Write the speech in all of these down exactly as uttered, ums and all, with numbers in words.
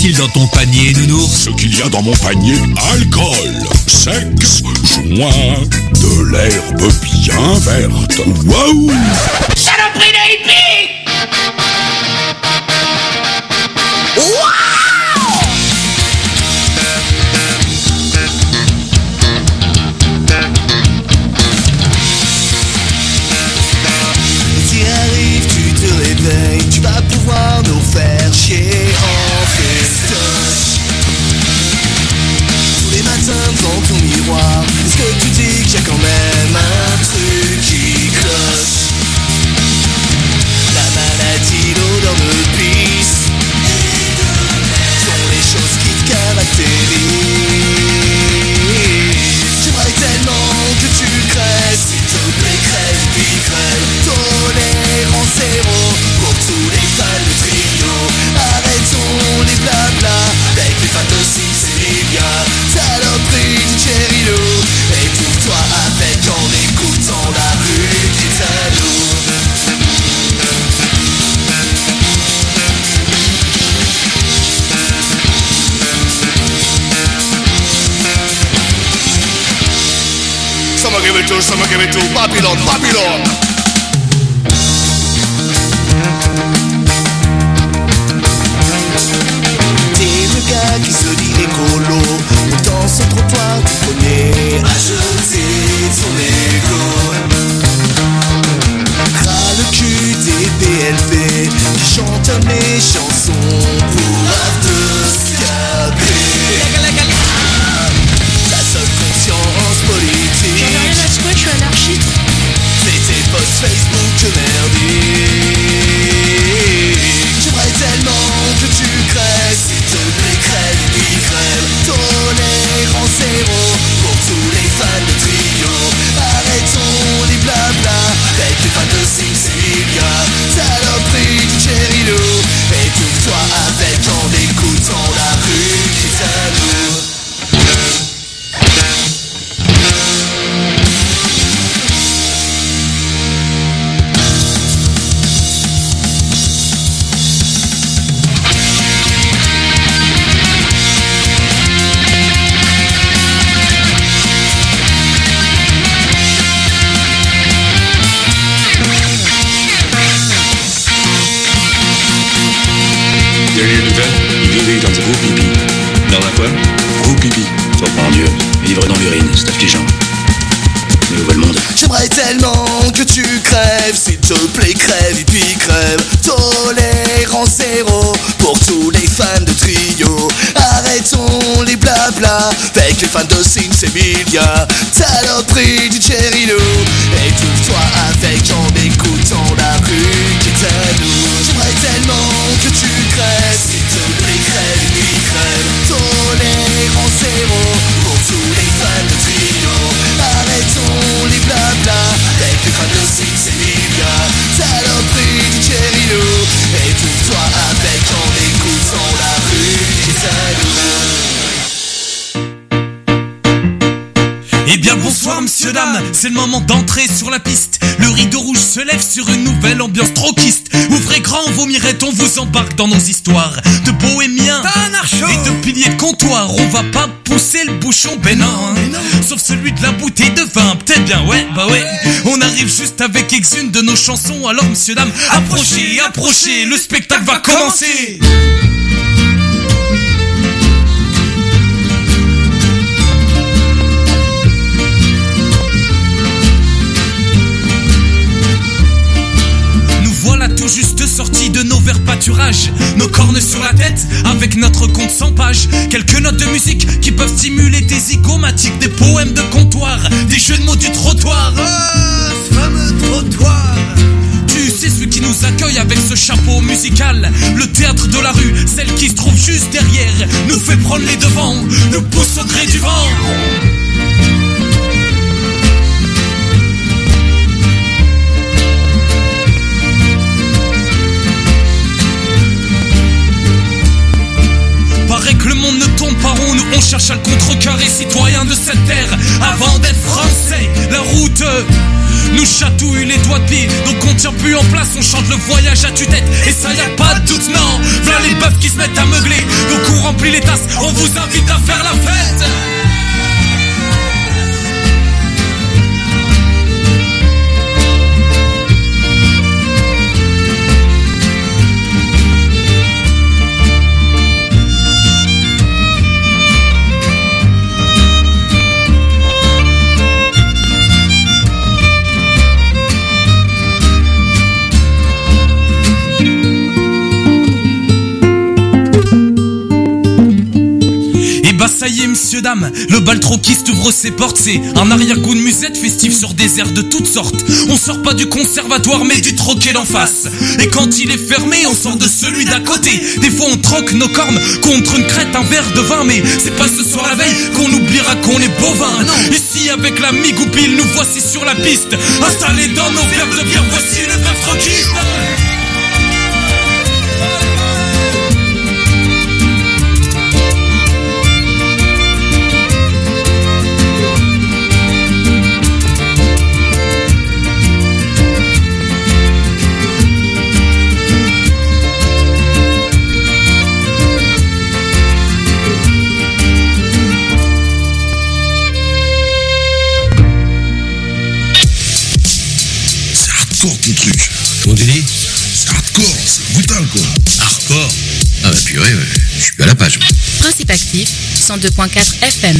a-t-il dans ton panier, nounours? Ce qu'il y a dans mon panier, alcool, sexe, joint, de l'herbe bien verte. Waouh! Saloperie de hippie! Tu vas pouvoir nous faire chier en festoche. Tous les matins devant ton miroir, est-ce que tu dis qu'il y a quand même un truc qui cloche? La maladie, l'odeur de pisse sont les choses qui te caractérisent. J'aimerais tellement que tu crèves, s'il te plaît crève, puis crève. Tolérance zéro pour tous les fans de trio. Arrêtons les blabla avec les fans de Six Emilia. Saloperie du Cherilo, étouffe-toi avec en écoutant la rue d'Italo. Someone give it to, someone give it to Babylon, Babylon. T'es le gars qui se dit écolo, dans ce trottoir du premier à jeter son égo. Ras le cul des P L P qui chantent mes chansons pour after-scabrer. La seule conscience politique. J'en ai rien à secouer, je suis anarchiste. C'est tes posts Facebook merdiques. J'aimerais tellement que tu crèves, s'il te plaît crève, puis crève. Tolérance zéro pour tous les fans de trio. Arrêtons les blabla avec les fans de Six Emilia. Saloperie du Cherilo, étouffe-toi avec en écoutant la rue d'Italo. Dernière nouvelle, il vivait dans un gros pipi. Dans un quoi? Gros pipi. Oh mon Dieu, vivre dans l'urine, c'est affligeant. Le nouvel monde. J'aimerais tellement que tu crèves, s'il te plaît crève et puis crève. Tolérance zéro pour tous les fans de trio. Arrêtons les blabla avec les fans de Six Emilia. Saloperie du Cherilo, étouffe-toi avec en écoutant la rue qui est à nous. J'aimerais tellement que tu crèves, s'il te plaît crève et puis crève. Tolérance zéro pour tous les fans de trio. Arrêtons les blabla avec les fans de Six Emilia. Saloperie du Cherilo, étouffe-toi avec en écoutant la rue qui est à nous. Eh bien bonsoir monsieur dame, c'est le moment d'entrer sur la piste. Le rideau rouge se lève sur une nouvelle ambiance troquiste. Ouvrez grand, vomirait-on vous embarque dans nos histoires de bohémiens et de piliers de comptoir. On va pas pousser le bouchon, ben non, hein. Sauf celui de la bouteille de vin, peut-être bien, ouais, bah ouais. On arrive juste avec ex-une de nos chansons. Alors monsieur dame, approchez, approchez, le spectacle va commencer. Voilà tout juste sortis de nos verts pâturages, nos cornes sur la tête, avec notre compte cent pages. Quelques notes de musique qui peuvent stimuler tes zygomatiques, des poèmes de comptoir, des jeux de mots du trottoir. Ah, ce fameux trottoir. Tu sais celui qui nous accueille avec ce chapeau musical. Le théâtre de la rue, celle qui se trouve juste derrière, nous fait prendre les devants, nous pousse au gré du vent. Paraît que le monde ne tourne pas rond, nous on cherche à le contrecarrer. Citoyens de cette terre, avant d'être français, la route nous chatouille les doigts de pied. Donc on tient plus en place, on chante le voyage à tue-tête. Et ça y a pas de doute, non. V'là les bœufs qui se mettent à meugler. Donc on remplit les tasses, on vous invite à faire la fête. Ça y est, messieurs, dames, le bal troquiste ouvre ses portes. C'est un arrière-goût de musette festif sur des airs de toutes sortes. On sort pas du conservatoire mais du troquet d'en face. Et quand il est fermé, on sort de celui d'à côté. Des fois on troque nos cornes contre une crête, un verre de vin. Mais c'est pas ce soir la veille qu'on oubliera qu'on est bovin. Ici avec l'ami Goupil, nous voici sur la piste. Installés dans nos verres de bière, voici le bœuf troquiste. Ton truc. Comment tu dis? C'est hardcore, c'est brutal quoi. Hardcore? Ah bah purée, ouais. Je suis à la page. Principe actif, cent deux point quatre F M.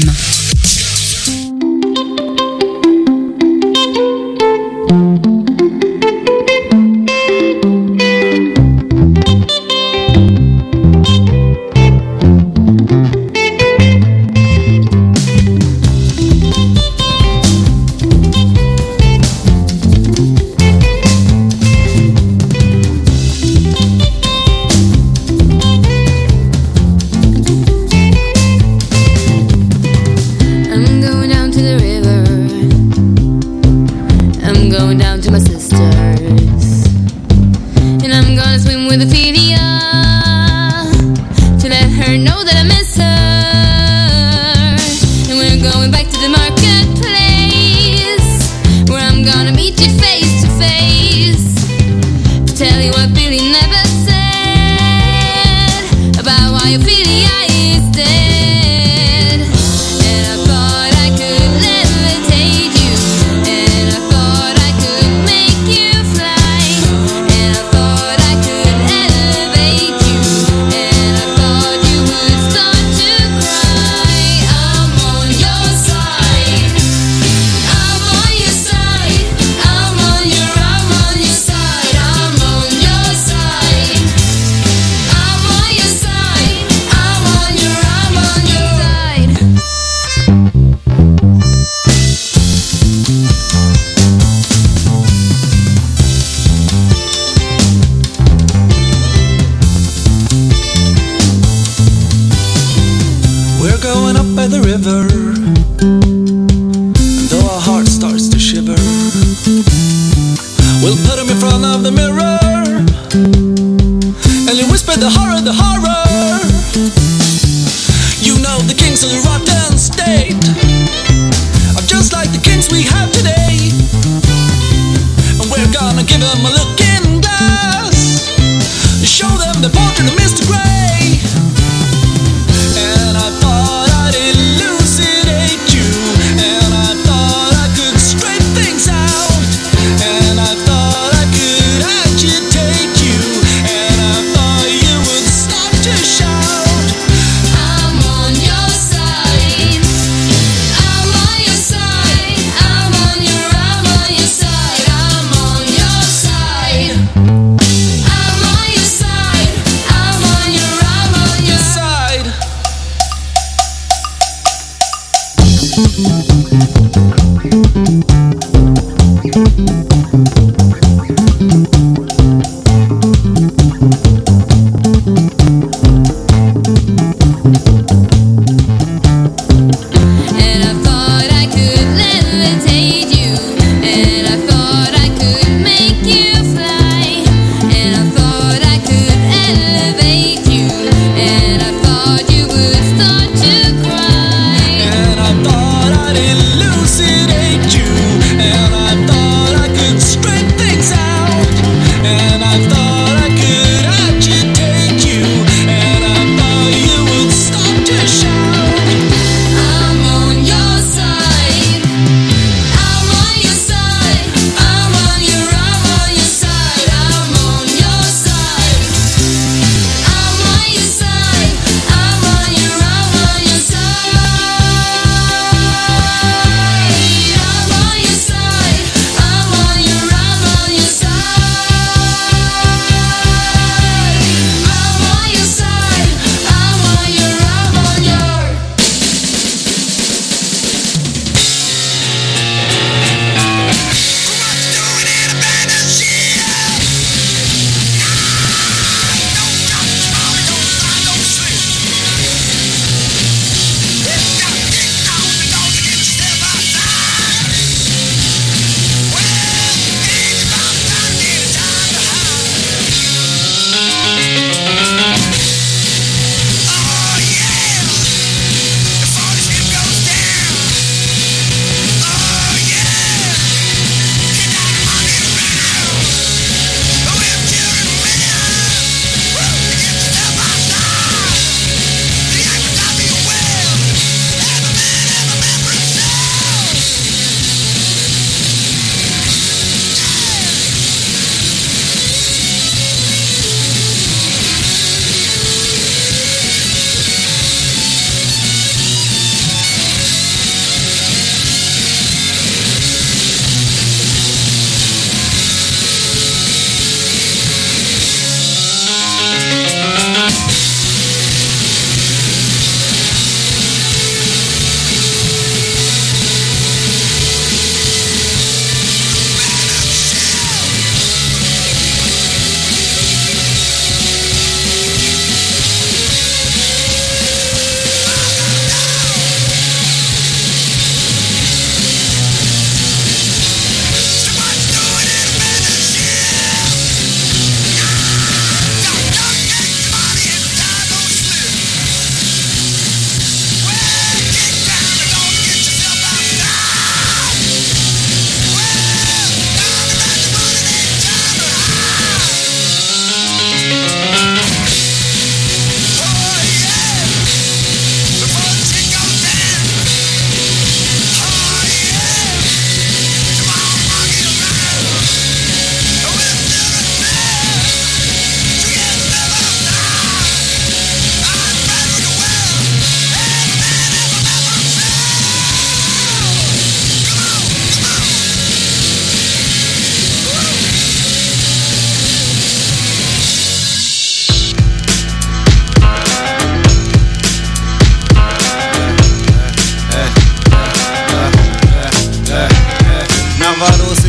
Elucidate you.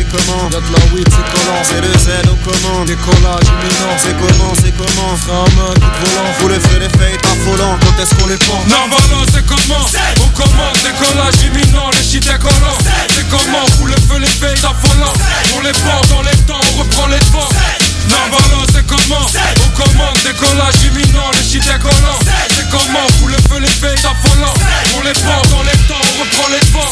c'est comment? Y'a de la weed, c'est collant, c'est le Z aux commandes. Décollage imminent, c'est comment, c'est comment? Frein à main, coup de volant, faut les feux, les faits affolants. Quand est-ce qu'on les prend? Narvalo, c'est comment? On commande, décollage imminent, les shit décollants. C'est comment? Faut le feu, les faits affolants. On les prend dans les temps, on reprend les devants. Narvalo, c'est comment? On commande, décollage imminent, les shit décollants. C'est comment? Faut le feu, les faits affolants. On les prend dans les temps, on reprend les devants.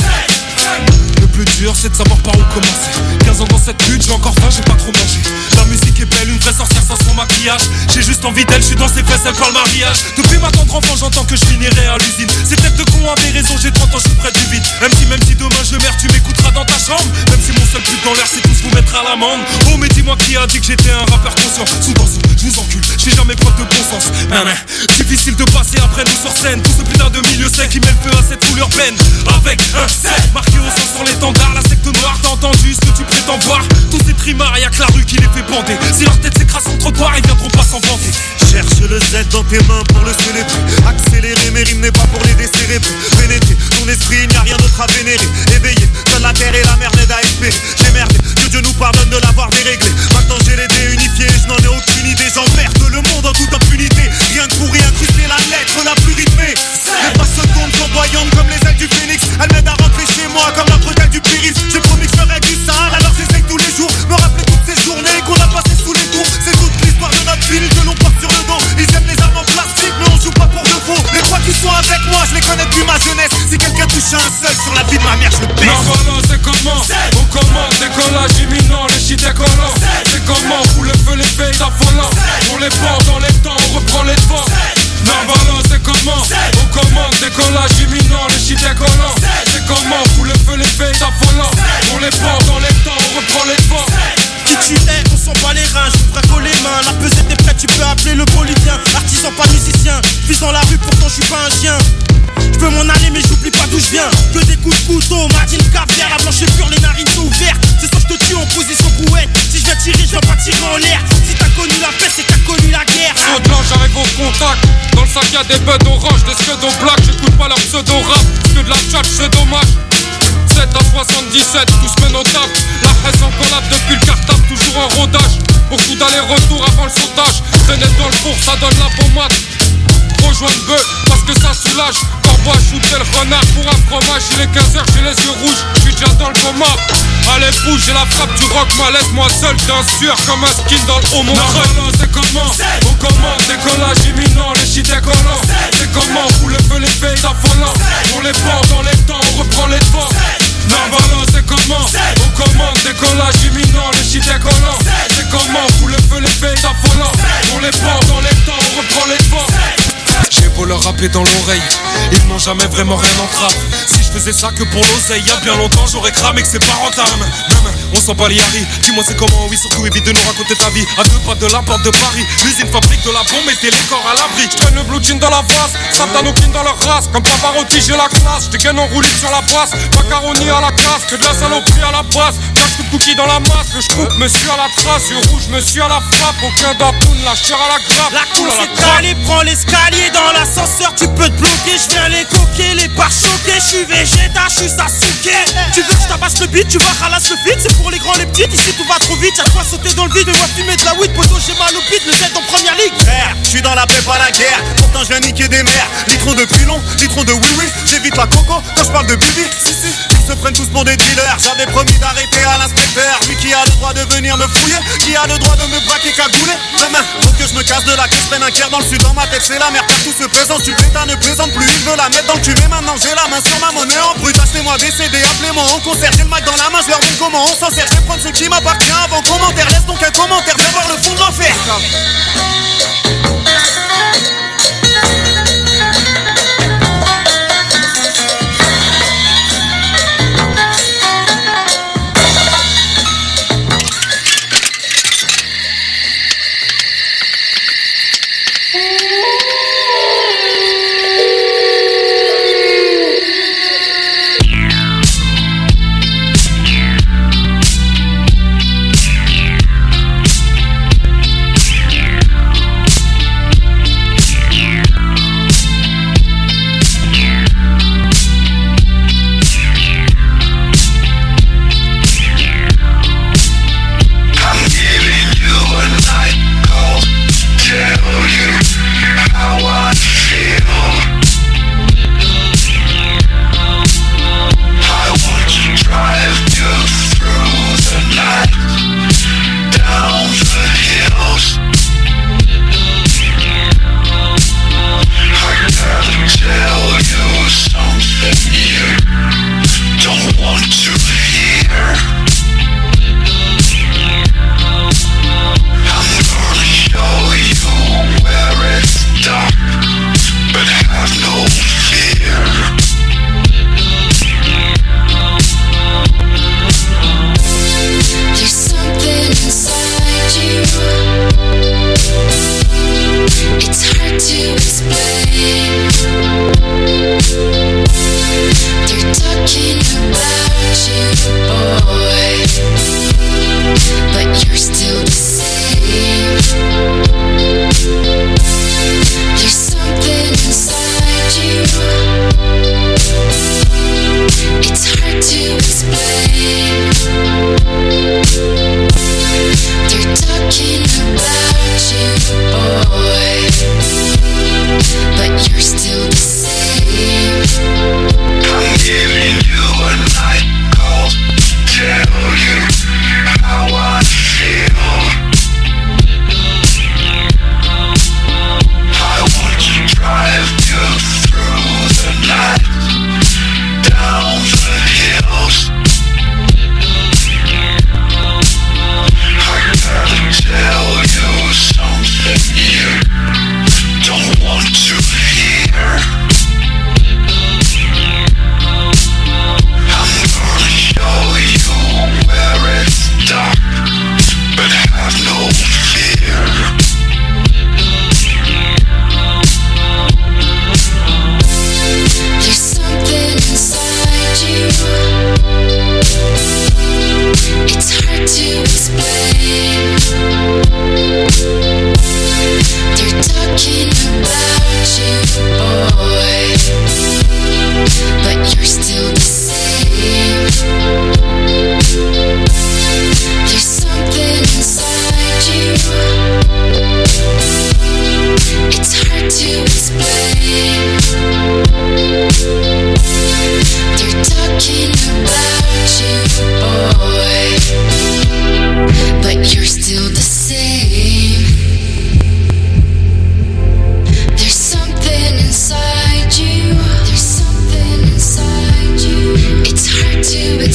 Le plus dur c'est de savoir par où commencer. Quinze ans dans cette lutte, j'ai encore faim, j'ai pas trop mangé. La musique est belle, une vraie sorcière sans son maquillage. J'ai juste envie d'elle, je suis dans ses fesses, elle parle mariage. Depuis ma tendre enfant, j'entends que je finirai à l'usine. Ces têtes de cons avaient raison, j'ai trente ans, je suis près du vide. Même si, même si demain je meurs, tu m'écouteras dans ta chambre. Même si mon seul but dans l'air c'est tous vous mettre à l'amende. Oh mais dis-moi qui a dit que j'étais un rappeur conscient. Sous dans sous, je vous encule, j'ai jamais preuve de bon sens. Nan, nan. Difficile de passer après nous sur scène. Tout ce putain de milieu sec qui met le feu à cette foule urbaine. Avec un set marqué au sang sur l'étendard. La secte noire, t'as entendu ce que tu prétends voir? Tous ces trimards, y'a que la rue qui les fait bander. Si leur tête s'écrase sur le trottoir, ils viendront pas s'en vanter. Cherche le Z dans tes mains pour le célébrer. Accélérer, mes rimes n'est pas pour les décélébrer. Pénétrer ton esprit, il n'y a rien d'autre à vénérer. Éveillé, seule la terre et la mer n'aident à espérer. J'ai merdé, que Dieu nous pardonne de l'avoir déréglé. Maintenant j'ai les dés unifiés, je n'en ai aucune idée. J'emmerde le monde en toute impunité. Rien que pour y incruster la lettre la plus rythmée. Les pas se tournent flamboyantes comme les ailes du phénix. Elles m'aident à rentrer chez moi comme la bretelle du périph'. J'ai promis que je ferais du sale, alors j'essaye tous les jours. Me rappeler toutes ces journées qu'on a passées sous les tours. C'est toute l'histoire de notre ville que l'on porte sur le dos. Ils aiment les armes en plastique mais on joue pas pour de faux. Les trois qui sont avec moi, je les connais depuis ma jeunesse. Si quelqu'un touche un seul sur la vie de ma mère, je le baisse. Narvalo, c'est comment? On commande, décollage imminent, les shit décollants. C'est comment? Faut le feu, les faits affolants. On les prend dans les temps, on reprend les devants. Narvalo, c'est comment? On commande, décollage imminent, les shit décollants. C'est comment? Faut le feu, les faits affolants. On les prend dans les temps, on reprend les devants. Qui tu es, on s'en bat les reins, je vous braque les mains. La pesette est prête, tu peux appeler le bolivien. Artisan, pas musicien, vis dans la rue, pourtant je suis pas un chien. Je peux m'en aller mais j'oublie pas d'où je viens. Que des coups de couteau, Martine caviar, la blanche est pure, les narines sont ouvertes. C'est ça je te tue en position brouette. Si je viens tirer, je viens pas tirer en l'air. Si t'as connu la paix, c'est que t'as connu la guerre. Au-delà, j'arrive au contact. Dans le sac y'a des buds orange, des scuds black. J'écoute pas leur pseudo-rap, que de la tchatch, c'est dommage. sept à soixante-dix-sept, tous mènent au taf. La haine en collab depuis le cartable, toujours en rodage. Beaucoup d'allers-retours avant le sautage. Traîner dans le four, ça donne la pommade. Rejoindre bœuf, parce que ça soulage. Corbeau à shooter le renard pour un fromage. Il est quinze heures, j'ai les yeux rouges, j'suis déjà dans le coma. Allez bouge, j'ai la frappe du rock, moi laisse-moi seul d'un sueur comme un skin dans le haut mon crâne. C'est comment? On commande, décollage imminent, les shit décollants. C'est comment? Faut le feu, les faits affolants. On les prend dans les temps, on reprend les devants. Narvalo, c'est comment? On commande, décollage imminent, les shit décollants. C'est comment? Faut le feu, les faits affolants. On les prend dans les temps, on reprend les devants. J'ai beau leur rappeler dans l'oreille, ils n'ont jamais vraiment rien en trappe. Si je faisais ça que pour l'oseille, y'a bien longtemps j'aurais cramé que c'est pas rentable. On s'en bat les haris, dis-moi c'est comment, oui surtout évite de nous raconter ta vie. À deux pas de la porte de Paris, l'usine fabrique de la bombe, mettez les corps à l'abri. J'traîne le blue jean dans la face, Satanokin dans leur race. Comme Pavarotti j'ai la classe, j'dégaine en roulis sur la basse. Macaroni à la casse, que de la saloperie à la base. Cache coup de cookies dans la masse, le j'coupe monsieur à la trace. Yeux rouge monsieur à la frappe, aucun d'atoun, la chair à la grappe. La course est calée, prends l'escalier dans l'ascenseur, tu peux te bloquer. J'viens les coquer, les pare-choquer. J'suis végéta, j'suis Sasuke. Tu veux que j'tabasse le beat, tu vas ralasse le feed. C'est pour les grands, les petites, ici tout va trop vite. Y'a quoi sauter dans le vide, mais moi fumer de la weed. Poto j'ai mal au beat, le Z en première ligue. Frère, j'suis dans la paix, pas la guerre. Pourtant j'viens niquer des mères. Litron de pilon, litron de oui-oui. J'évite la coco quand j'parle de bibi. Si si, ils se prennent tous pour des dealers. J'avais promis d'arrêter à l'inspecteur. Lui qui a le droit de venir me fouiller, qui a le droit de me braquer cagouler. Demain, faut que je me casse de la que je prenne un cœur dans le sud. Dans ma tête c'est la merde, car tout se présente. Tu pétas ne plaisante plus, il veut la mettre dans le cul. Mais maintenant j'ai la main sur ma monnaie en brut. Achetez-moi des C D, appelez-moi en concert. J'ai le mic dans la main, je leur montre comment on s'en sert. Je vais prendre ce qui m'appartient avant commentaire. Laisse donc un commentaire, viens voir le fond de l'enfer.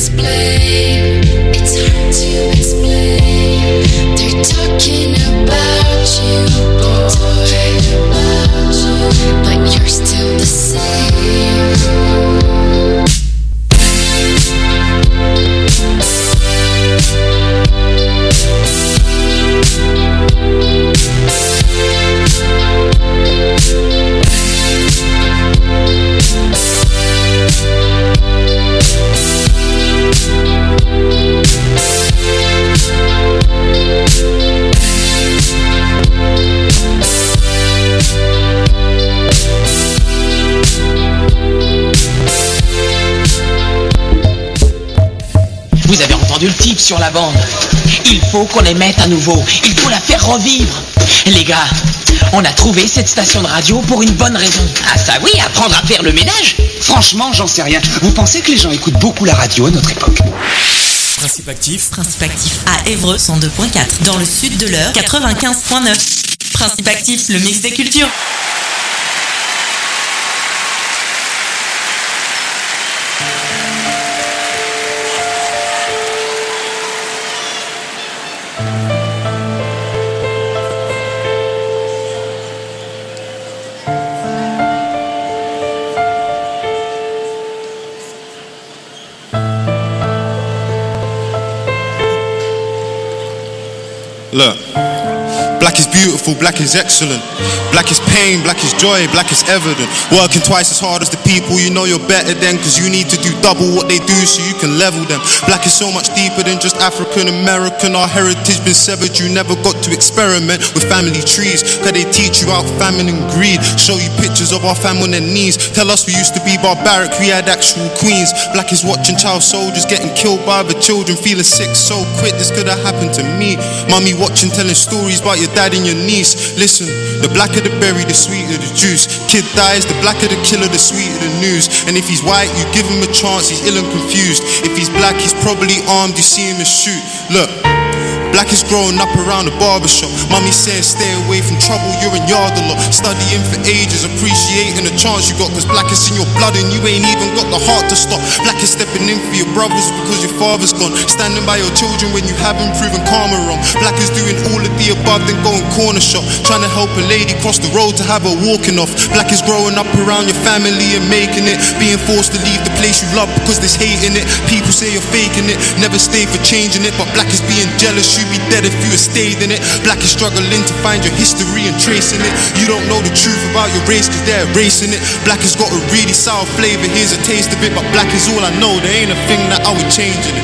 explain. It's hard to explain. They're talking about you, boy, but you're still the same. Vous avez entendu le type sur la bande. Il faut qu'on les mette à nouveau. Il faut la faire revivre. Les gars, on a trouvé cette station de radio pour une bonne raison. Ah ça oui, apprendre à faire le ménage. Franchement, j'en sais rien. Vous pensez que les gens écoutent beaucoup la radio à notre époque? Principe actif. Principe actif à Évreux cent deux point quatre. Dans le sud de l'Eure quatre-vingt-quinze point neuf. Principe actif, le mix des cultures. Look, black is beautiful, black is excellent. Black is pain, black is joy, black is evident. Working twice as hard as the people you know you're better than, cause you need to do double what they do so you can level them. Black is so much deeper than just African American. Our heritage been severed, you never got to experiment with family trees, cause they teach you out famine and greed. Show you pictures of our fam on their knees. Tell us we used to be barbaric, we had actual queens. Black is watching child soldiers getting killed by other children, feeling sick, so quit, this could have happened to me. Mummy watching, telling stories about your dad and your niece. Listen, the blacker the berry, the sweeter the juice. Kid dies, the blacker the killer, the sweeter the news. And if he's white, you give him a chance, he's ill and confused. If he's black, he's probably armed, you see him and shoot. Look, black is growing up around the barbershop. Mummy says stay away from trouble, you're in yard a lot. Studying for ages, appreciating the chance you got, cause black is in your blood and you ain't even got the heart to stop. Black is stepping in for your brothers because your father's gone. Standing by your children when you haven't proven karma wrong. Black is doing all of the above, then going corner shop. Trying to help a lady cross the road to have her walking off. Black is growing up around your family and making it. Being forced to leave the place you love because there's hate in it. People say you're faking it, never stay for changing it. But black is being jealous, you'd be dead if you had stayed in it. Black is struggling to find your history and tracing it. You don't know the truth about your race cause they're erasing it. Black has got a really sour flavor, here's a taste of it. But black is all I know, there ain't a thing that I would change in it.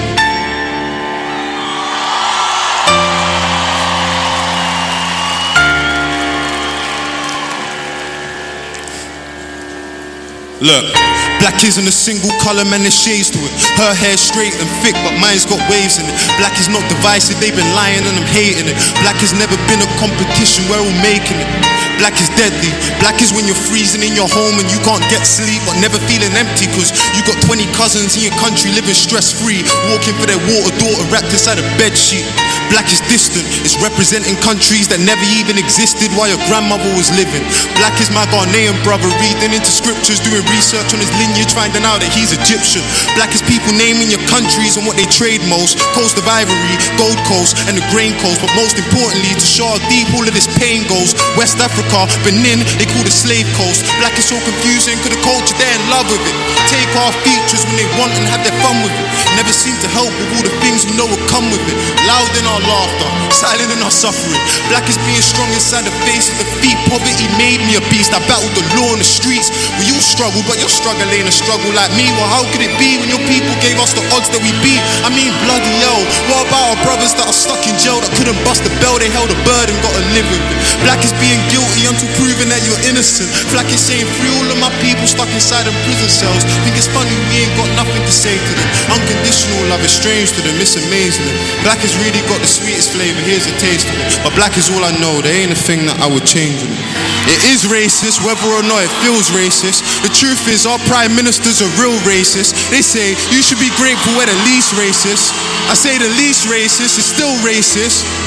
Look, black isn't a single colour, man, there's shades to it. Her hair's straight and thick, but mine's got waves in it. Black is not divisive, they've been lying and I'm hating it. Black has never been a competition, we're all making it. Black is deadly. Black is when you're freezing in your home and you can't get sleep, but never feeling empty cause you got twenty cousins in your country living stress-free, walking for their water daughter wrapped inside a bed sheet. Black is distant, it's representing countries that never even existed while your grandmother was living. Black is my Ghanaian brother reading into scriptures, doing research on his lineage, finding out that he's Egyptian. Black is people naming your countries and what they trade most. Coast of Ivory, Gold Coast and the Grain Coast. But most importantly, to show how deep all of this pain goes, West Africa, Benin, they call the slave coast. Black is so confusing, cause the culture they're in love with it. Take our features when they want and have their fun with it. Never seem to help with all the things we know will come with it. Loud in our laughter, silent in our suffering. Black is being strong inside the face of defeat. Poverty made me a beast, I battled the law in the streets. We all struggle, but your struggle ain't a struggle like me. Well, how could it be when your people gave us the odds that we beat? I mean, bloody hell, what about our brothers that are stuck in jail that couldn't bust the bell? They held a burden, gotta live with it. Black is being guilty until proven that you're innocent. Black is saying free all of my people stuck inside them prison cells. Think it's funny we ain't got nothing to say to them. Unconditional love is strange to them, it's amazing. Black has really got the sweetest flavor, here's a taste of it. But black is all I know, there ain't a thing that I would change in it. It is racist, whether or not it feels racist. The truth is our prime ministers are real racist. They say you should be grateful we're the least racist. I say the least racist is still racist.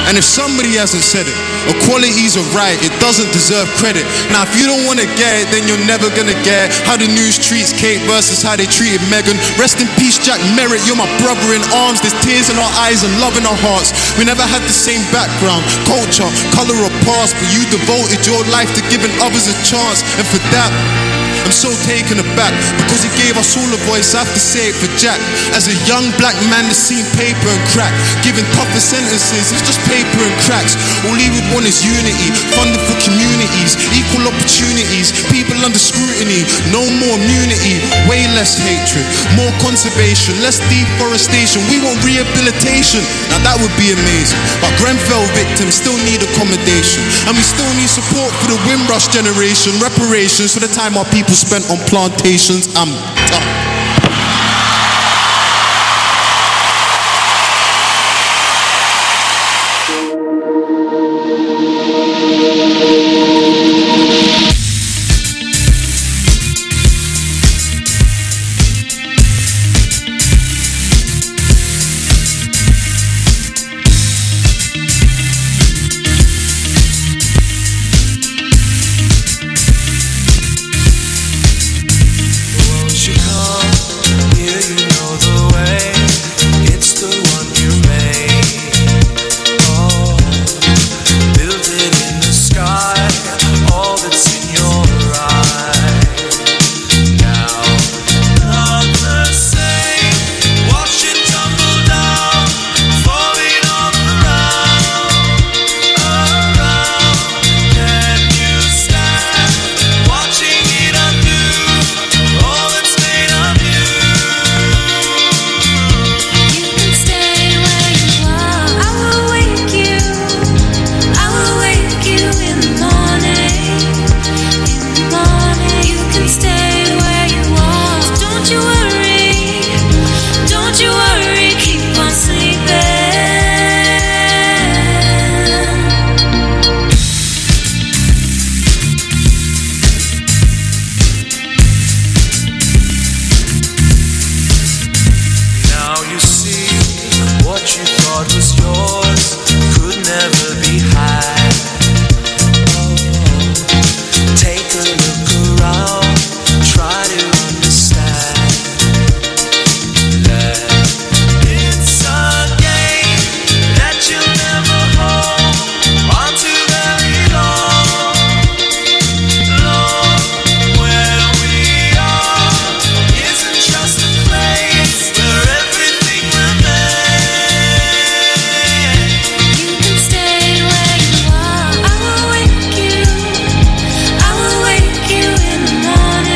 And if somebody hasn't said it, equality's a right, it doesn't deserve credit. Now if you don't wanna get it, then you're never gonna get how the news treats Kate versus how they treated Meghan. Rest in peace, Jack Merritt, you're my brother in arms. There's tears in our eyes and love in our hearts. We never had the same background, culture, color or past, but you devoted your life to giving others a chance. And for that, I'm so taken aback, because he gave us all a voice. I have to say it for Jack. As a young black man that's seen paper and crack, giving tougher sentences, it's just paper and cracks. All he would want is unity, funding for communities, equal opportunities, people under scrutiny, no more immunity, way less hatred, more conservation, less deforestation. We want rehabilitation, now that would be amazing. But Grenfell victims still need accommodation, and we still need support for the Windrush generation, reparations for the time our people spent on plantations. I'm done.